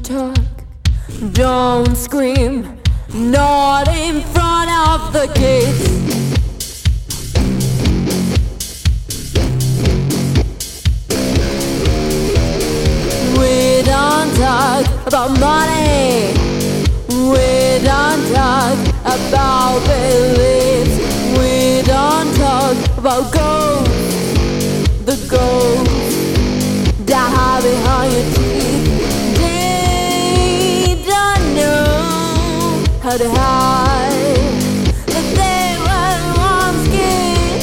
talk, don't scream, not in front of the kids. We don't talk about money, we don't talk about beliefs, we don't talk about ghosts, the ghosts that hide behind your teeth. They don't know how to hide that they were once kids,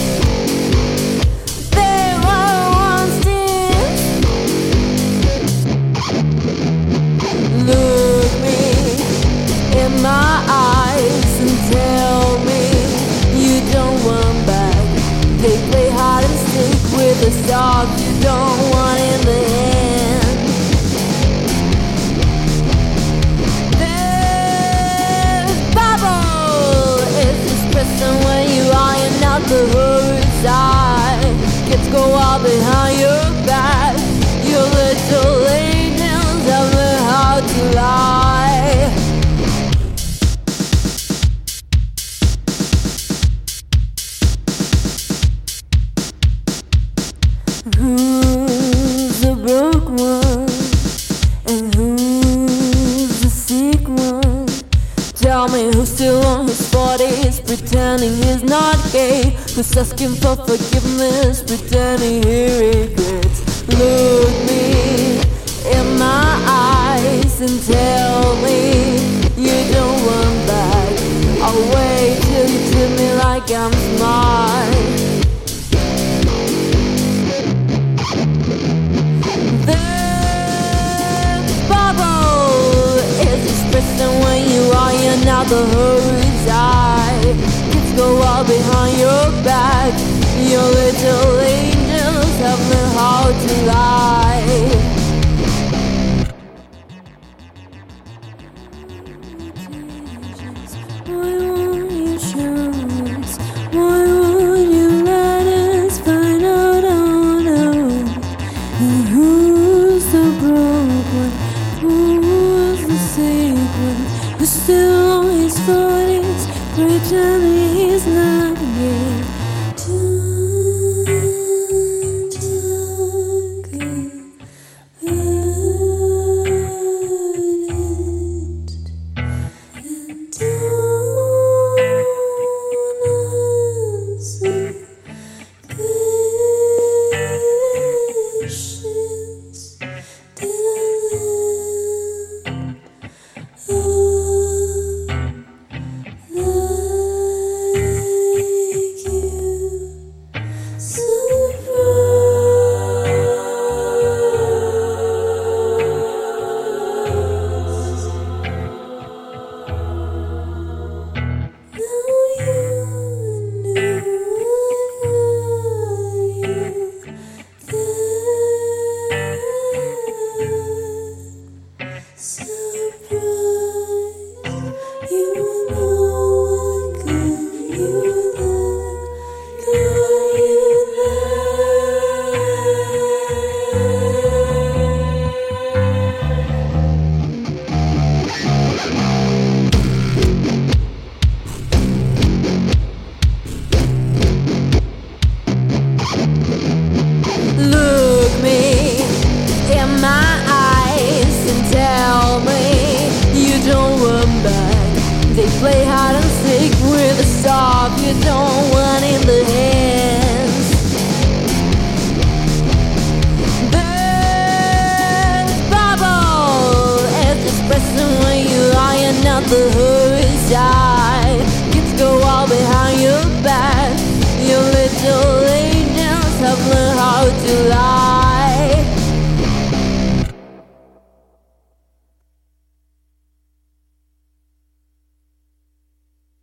they were once teens. Look me in my eyes and tell me you don't want back. They play hide and seek with the stuff you don't want in the end. This bubble is just prison when you are not the horizon. Kids go all behind your back. Your little angels have learned how to lie. Who's the broke one and who's the sick one? Tell me who's still on his 40s pretending he's not gay, who's asking for forgiveness pretending he regrets. Look me in my eyes and tell me you don't want back. I'll wait till you treat me like I'm smart. When you are, you're not the horizon. Kids go all behind your back. Your little angels have learned how to lie. Why won't you show us? Why won't you let us find out? Oh no. And who's the broke one? Who's the sick one? Who's still on his 40s pretending he's not gay? Look me in my eyes and tell me you don't want back. They play hide and seek with the stuff you don't want in the hands. This bubble is just pressing when you are not the